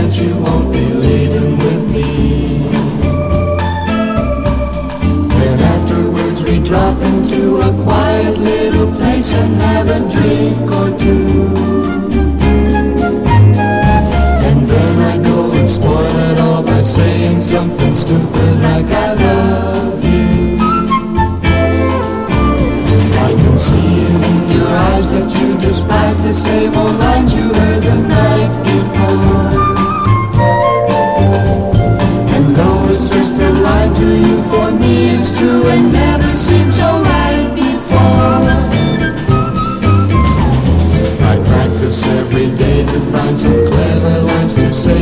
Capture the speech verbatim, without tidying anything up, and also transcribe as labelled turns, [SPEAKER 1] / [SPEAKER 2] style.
[SPEAKER 1] chance you won't be leaving with me. Then afterwards we drop into a quiet little place and have a drink.